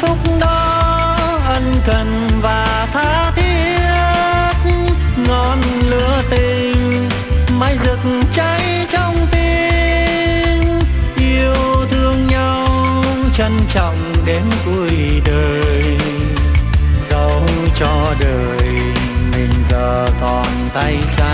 lúc đó ân cần và tha thiết, ngọn lửa tình mãi rực cháy trong tim, yêu thương nhau trân trọng đến cuối đời, dẫu cho đời mình giờ còn tay trắng.